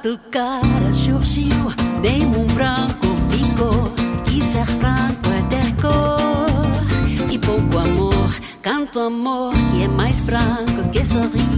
tua cara surgiu, nem um branco ficou. Que ser branco é ter cor e pouco amor. Canto amor que é mais branco que sorriso.